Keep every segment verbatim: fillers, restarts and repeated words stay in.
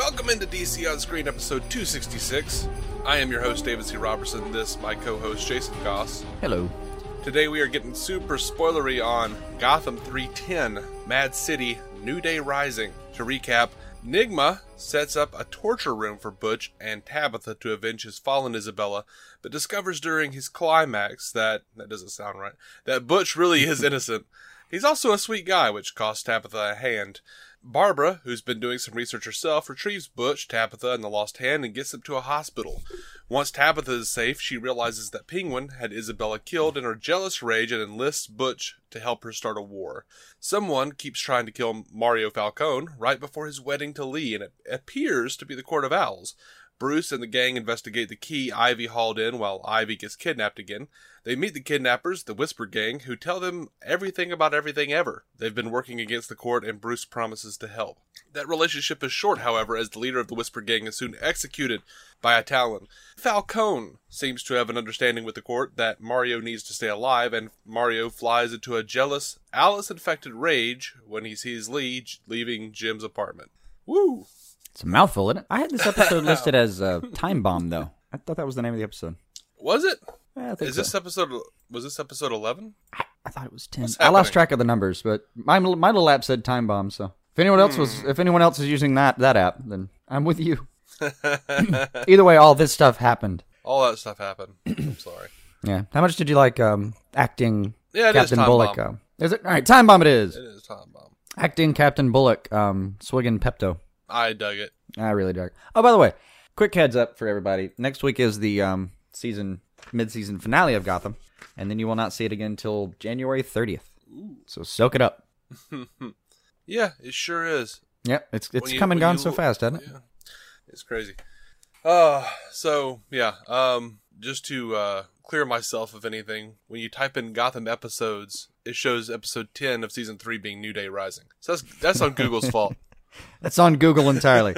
Welcome into D C On Screen episode two sixty-six. I am your host, David C. Robertson. This, my co-host, Jason Goss. Hello. Today we are getting super spoilery on Gotham three ten, Mad City, New Day Rising. To recap, Nigma sets up a torture room for Butch and Tabitha to avenge his fallen Isabella, but discovers during his climax that, that doesn't sound right, that Butch really is innocent. He's also a sweet guy, which costs Tabitha a hand. Barbara, who's been doing some research herself, retrieves Butch, Tabitha, and the lost hand and gets them to a hospital. Once Tabitha is safe, she realizes that Penguin had Isabella killed in her jealous rage and enlists Butch to help her start a war. Someone keeps trying to kill Mario Falcone right before his wedding to Lee, and it appears to be the Court of Owls. Bruce and the gang investigate the key Ivy hauled in while Ivy gets kidnapped again. They meet the kidnappers, the Whisper Gang, who tell them everything about everything ever. They've been working against the court, and Bruce promises to help. That relationship is short, however, as the leader of the Whisper Gang is soon executed by a Talon. Falcone seems to have an understanding with the court that Mario needs to stay alive, and Mario flies into a jealous, Alice-infected rage when he sees Lee leaving Jim's apartment. Woo! It's a mouthful, isn't it? I had this episode listed as uh, Time Bomb, though. I thought that was the name of the episode. Was it? Yeah, I think Is so. this episode, was this episode eleven? I, I thought it was ten. What's I lost happening? track of the numbers, but my my little app said Time Bomb, so if anyone else was, if anyone else is using that, that app, then I'm with you. Either way, all this stuff happened. All that stuff happened. I'm sorry. Yeah. How much did you like um, acting Yeah, it is Captain Time Bullock? Bomb. Um, is it? All right, Time Bomb it is. It is Time Bomb. Acting Captain Bullock, um, swigging Pepto. I dug it. I really dug. Oh, by the way, quick heads up for everybody. Next week is the um, season mid-season finale of Gotham, and then you will not see it again until January thirtieth. Ooh. So soak it up. Yeah, it sure is. Yep, it's it's you- come and when gone you so look- fast, hasn't it? Yeah, it's crazy. Uh, so, yeah, um, just to uh, clear myself of anything, when you type in Gotham episodes, it shows episode ten of season three being New Day Rising. So that's, that's on Google's fault. That's on Google entirely.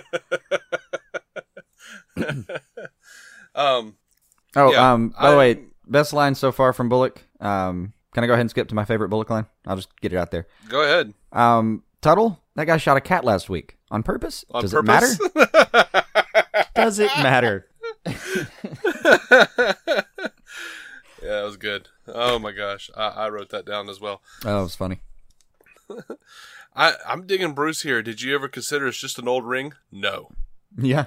um, Oh, Yeah, um, by the way, I'm- best line so far from Bullock. Um, can I go ahead and skip to my favorite Bullock line? I'll just get it out there. go ahead. Um, Tuttle, that guy shot a cat last week on purpose. On Does purpose? it matter? Does it matter? Yeah, that was good. Oh my gosh, I, I wrote that down as well. Oh, it was funny. I, I'm digging Bruce here. Did you ever consider it's just an old ring? No. Yeah.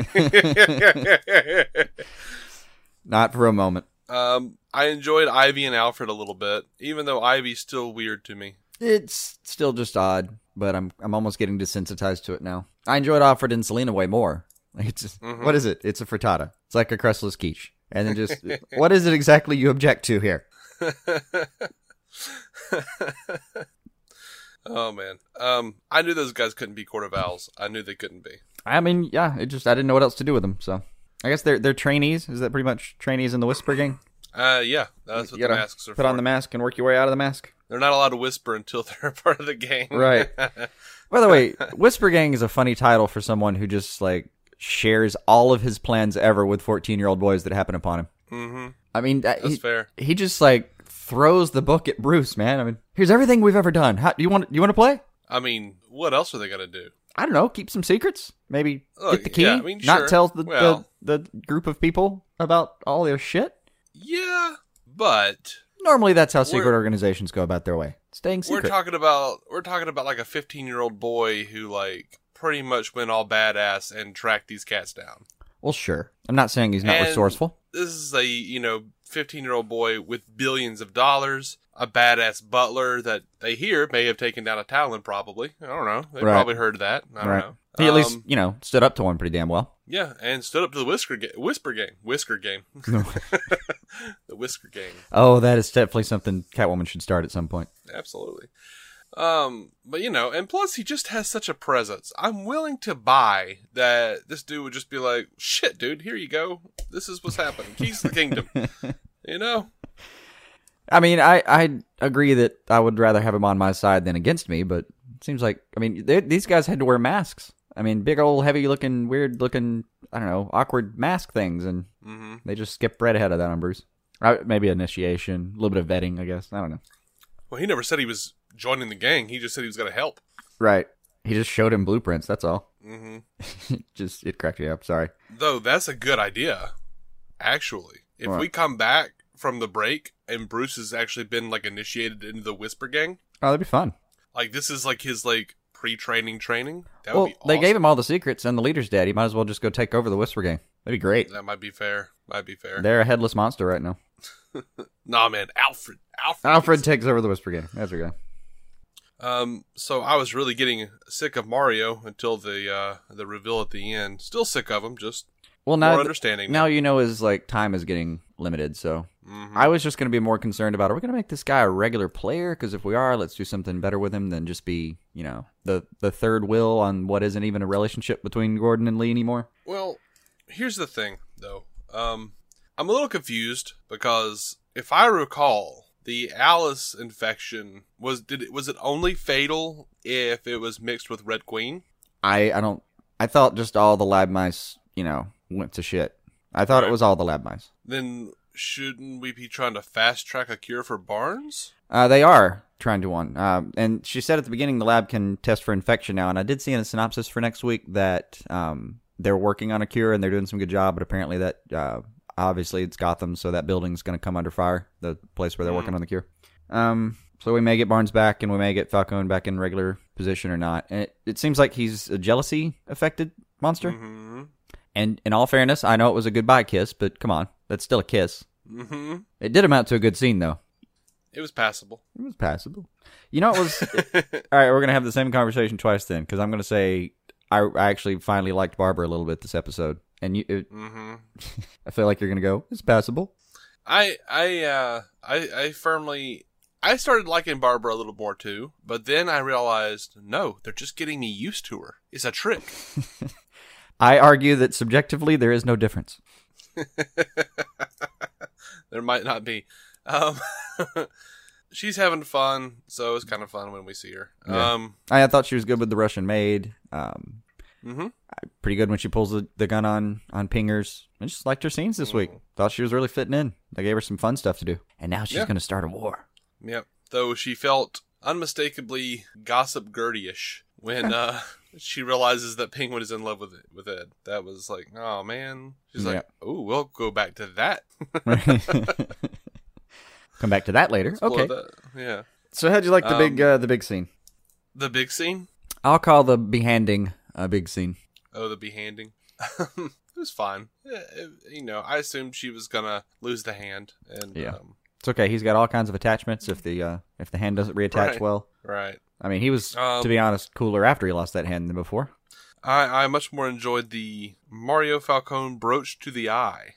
Not for a moment. um, I enjoyed Ivy and Alfred a little bit, even though Ivy's still weird to me. It's still just odd, but I'm I'm almost getting desensitized to it now. I enjoyed Alfred and Selena way more. Like it's just, Mhm. what is it? It's a frittata. It's like a crustless quiche. And then just what is it exactly you object to here? Oh man, um, I knew those guys couldn't be Court of Owls. I knew they couldn't be. I mean, yeah, it just I didn't know what else to do with them. So I guess they're they're trainees. Is that pretty much trainees in the Whisper Gang? Uh, yeah, that's what You the gotta masks are Put for. on the mask and work your way out of the mask. They're not allowed to whisper until they're a part of the gang. Right. By the way, Whisper Gang is a funny title for someone who just like shares all of his plans ever with fourteen-year-old boys that happen upon him. Mm-hmm. I mean, that, That's he, fair. he just like throws the book at Bruce, man. I mean, here's everything we've ever done. How, do you want do you want to play? I mean, what else are they gonna do? I don't know. Keep some secrets. Maybe Look, get the key. yeah, I mean, not sure. tell the, Well- the the group of people about all their shit. Yeah, but Normally, that's how secret We're- organizations go about their way. Staying secret. we're talking about we're talking about like a fifteen-year-old boy who like pretty much went all badass and tracked these cats down. well, sure. I'm not saying he's not And resourceful. This is a, you know, fifteen-year-old boy with billions of dollars, a badass butler that they hear may have taken down a Talon, probably. I don't know. They Right. probably heard that. I don't Right. know. He at least, Um, you know, stood up to one pretty damn well. yeah, and stood up to the Whisker, ga- Whisper Gang. Whisker Gang. The Whisker Gang. Oh, that is definitely something Catwoman should start at some point. Absolutely. Um, but you know, and plus he just has such a presence. I'm willing to buy that this dude would just be like, shit, dude, here you go. This is what's happening. Keys to the kingdom. You know? I mean, I I agree that I would rather have him on my side than against me, but it seems like, I mean, they- these guys had to wear masks. I mean, big old heavy-looking, weird-looking, I don't know, awkward mask things, and Mm-hmm. they just skipped right ahead of that on Bruce. Uh, maybe initiation, a little bit of vetting, I guess. I don't know. Well, he never said he was joining the gang. He just said he was going to help. Right. He just showed him blueprints, that's all. Mm-hmm. Just, it cracked me up. Sorry. Though, that's a good idea, actually. If What? we come back from the break and Bruce has actually been, like, initiated into the Whisper Gang, Oh, that'd be fun. like, this is, like, his, like, pre-training training, that Well, would be awesome. they gave him all the secrets, and the leader's dead. He might as well just go take over the Whisper Gang. That'd be great. That might be fair. Might be fair. They're a headless monster right now. Nah, man, Alfred. Alfred. Alfred gets- takes over the Whisper Gang. That's okay. Um, so I was really getting sick of Mario until the, uh, the reveal at the end. Still sick of him, just Well, now more understanding. now you know his like time is getting limited, so Mhm. I was just going to be more concerned about, are we going to make this guy a regular player? Because if we are, let's do something better with him than just be, you know, the, the third wheel on what isn't even a relationship between Gordon and Lee anymore. Well, here's the thing, though. Um, I'm a little confused because if I recall, the Alice infection was did it was it only fatal if it was mixed with Red Queen? I, I don't, I thought just all the lab mice, you know, went to shit. I thought Right. it was all the lab mice. Then shouldn't we be trying to fast track a cure for Barnes? Uh, they are trying to one. Um, and she said at the beginning the lab can test for infection now. And I did see in a synopsis for next week that um, they're working on a cure and they're doing some good job. But apparently that uh, obviously it's Gotham, so that building's going to come under fire, the place where they're Mm. working on the cure. Um, so we may get Barnes back and we may get Falcone back in regular position or not. And it, it seems like he's a jealousy affected monster. Mm-hmm. And in all fairness, I know it was a goodbye kiss, but come on, that's still a kiss. Mm-hmm. It did amount to a good scene, though. It was passable. It was passable. You know, it was... All right, we're going to have the same conversation twice then, because I'm going to say I, I actually finally liked Barbara a little bit this episode. And you, it, Mm-hmm. I feel like you're going to go, it's passable. I I uh I I firmly I started liking Barbara a little more too, but then I realized no, they're just getting me used to her. It's a trick. I argue that subjectively there is no difference. There might not be. Um, she's having fun, so it's kind of fun when we see her. Yeah. Um, I, I thought she was good with the Russian maid. Um, mhm. pretty good when she pulls the, the gun on, on Pingers. I just liked her scenes this week. Mm. Thought she was really fitting in. They gave her some fun stuff to do. And now she's Yeah. going to start a war. Yep. Though she felt unmistakably gossip Gertie-ish when uh, she realizes that Penguin is in love with with Ed. That was like, oh man. She's like, oh, we'll go back to that. Come back to that later. Explore Okay. that. Yeah. So how'd you like the Um, big uh, the big scene? The big scene. I'll call the behanding a big scene. Oh, the behanding. It was fine. Yeah, it- you know, I assumed she was gonna lose the hand, and Yeah. um, It's okay. He's got all kinds of attachments if the uh, if the hand doesn't reattach Right. well. right. I mean, he was, Um, to be honest, cooler after he lost that hand than before. I I much more enjoyed the Mario Falcone brooch to the eye.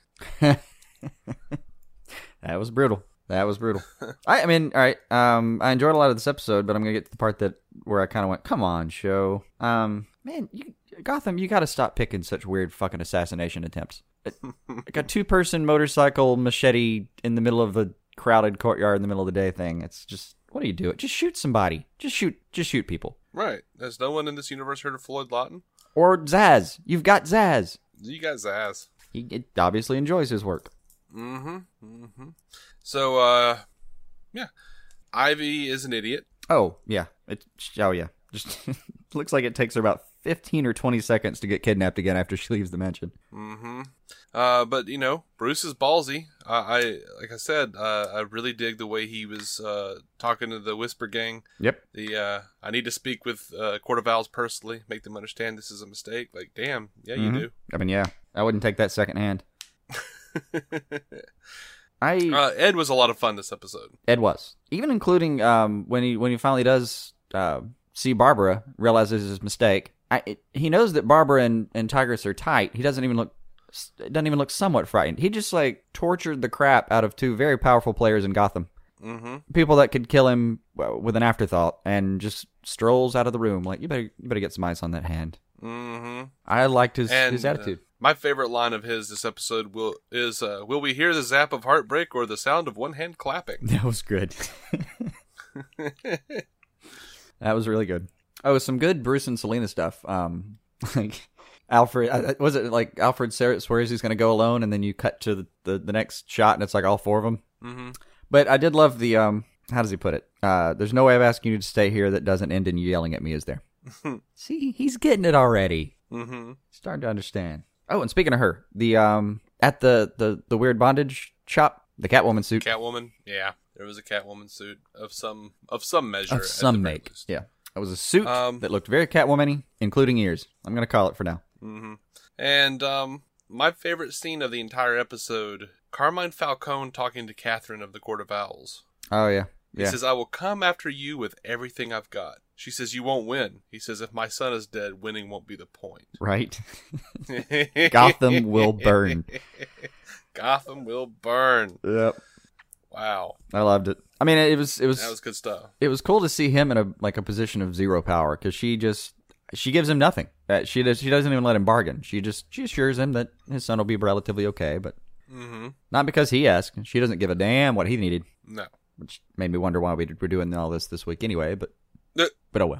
That was brutal. That was brutal. I, I mean, all right. Um, I enjoyed a lot of this episode, but I'm gonna get to the part that where I kind of went, "Come on, show." Um, man, you, Gotham, you got to stop picking such weird fucking assassination attempts. Like a two-person motorcycle machete in the middle of a crowded courtyard in the middle of the day thing. It's just, what do you do? Just shoot somebody. Just shoot. Just shoot people. Right. Has no one in this universe heard of Floyd Lawton? Or Zaz. You've got Zaz. You guys ass. He it obviously enjoys his work. Mm-hmm. Mm-hmm. So, uh, yeah. Ivy is an idiot. Oh yeah. It. Oh yeah. Just looks like it takes her about fifteen or twenty seconds to get kidnapped again after she leaves the mansion. Mm-hmm. Uh, but you know, Bruce is ballsy. Uh, I, like I said, uh, I really dig the way he was uh, talking to the Whisper Gang. Yep. The uh, I need to speak with uh, Court of Owls personally, make them understand this is a mistake. Like, damn, yeah, Mhm. you I mean, yeah. I wouldn't take that second hand. do. I uh, Ed was a lot of fun this episode. Ed was, even including um when he when he finally does uh, see Barbara, realizes his mistake. I it, he knows that Barbara and, and Tigress are tight. He doesn't even look doesn't even look somewhat frightened. He just like tortured the crap out of two very powerful players in Gotham, Mm-hmm. people that could kill him well, with an afterthought, and just strolls out of the room like, you better you better get some ice on that hand. Mm-hmm. I liked his And his attitude. Uh, my favorite line of his this episode will is, uh, "Will we hear the zap of heartbreak or the sound of one hand clapping?" That was good. That was really good. Oh, some good Bruce and Selena stuff. Um, like Alfred, uh, was it like Alfred Ser- swears he's going to go alone, and then you cut to the, the, the next shot, and it's like all four of them. Mm-hmm. But I did love the um. How does he put it? Uh, there's no way of asking you to stay here that doesn't end in you yelling at me. Is there? See, he's getting it already. Mm-hmm. Starting to understand. Oh, and speaking of her, the um at the the the weird bondage shop, the Catwoman suit. Catwoman, yeah, there was a Catwoman suit of some of some measure, Of at some the very make. least. Yeah. It was a suit Um, that looked very Catwoman-y, including ears. I'm going to call it for now. Mm-hmm. And um, my favorite scene of the entire episode: Carmine Falcone talking to Catherine of the Court of Owls. Oh, yeah. He Yeah. says, "I will come after you with everything I've got." She says, "You won't win." He says, "If my son is dead, winning won't be the point." Right? Gotham will burn. Gotham will burn. Yep. Wow. I loved it. I mean, it was it was That was good stuff. it was cool to see him in a like a position of zero power because she just she gives him nothing. Uh, she does she doesn't even let him bargain. She just she assures him that his son will be relatively okay, but Mm-hmm. not because he asked. She doesn't give a damn what he needed, No. which made me wonder why we were doing all this this week anyway. But Uh. but oh well.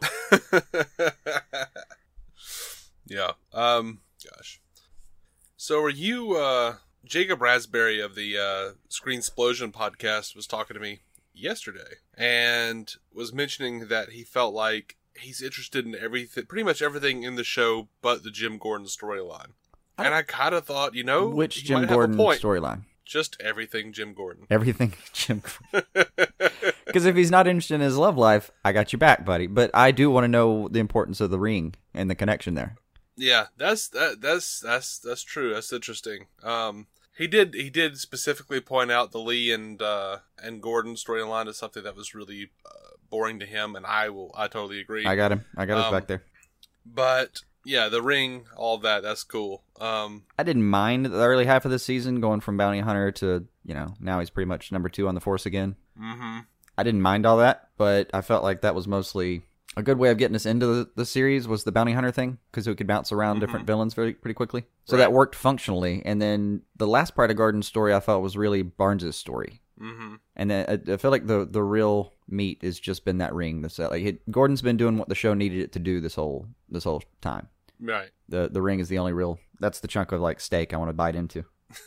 Yeah. Um. Gosh. So are you? Uh, Jacob Raspberry of the uh, Screen Explosion podcast was talking to me yesterday and was mentioning that he felt like he's interested in everything, pretty much everything in the show, but the Jim Gordon storyline. And I kind of thought, you know, Which he Jim might have a Gordon point. storyline? Just everything Jim Gordon. Everything Jim Gordon. Because if he's not interested in his love life, I got your back, buddy. But I do want to know the importance of the ring and the connection there. Yeah, that's that, that's that's that's true. That's interesting. Um, he did he did specifically point out the Lee and uh, and Gordon storyline as something that was really uh, boring to him, and I will I totally agree. I got him. I got his Um, back there. But yeah, the ring, all that, that's cool. Um, I didn't mind the early half of the season going from bounty hunter to, you know, now he's pretty much number two on the force again. mm-hmm. I didn't mind all that, but I felt like that was mostly a good way of getting us into the, the series was the bounty hunter thing because we could bounce around Mhm. different villains very pretty quickly. So Right. that worked functionally. And then the last part of Gordon's story I felt was really Barnes's story. Mm-hmm. And then I, I feel like the the real meat has just been that ring. This like it, Gordon's been doing what the show needed it to do this whole this whole time. Right. The the ring is the only real. That's the chunk of like steak I want to bite into.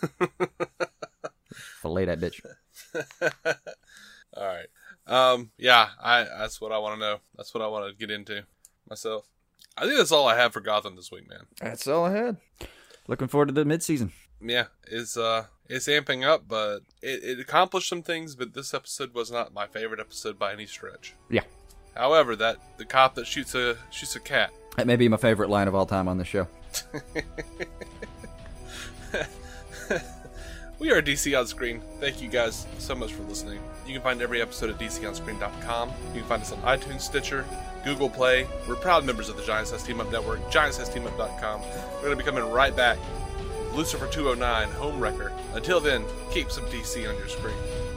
Fillet that bitch. All right. Um, yeah, I that's what I want to know. That's what I want to get into myself. I think that's all I have for Gotham this week, man. That's all I had. Looking forward to the midseason. Yeah, it's uh, it's amping up, but it, it accomplished some things. But this episode was not my favorite episode by any stretch. Yeah. However, that the cop that shoots a shoots a cat. That may be my favorite line of all time on the show. We are D C On Screen. Thank you guys so much for listening. You can find every episode at d c on screen dot com. You can find us on iTunes, Stitcher, Google Play. We're proud members of the Giant Size Team Up Network, giant size team up dot com. We're going to be coming right back with Lucifer two oh nine, Homewrecker. Until then, keep some D C on your screen.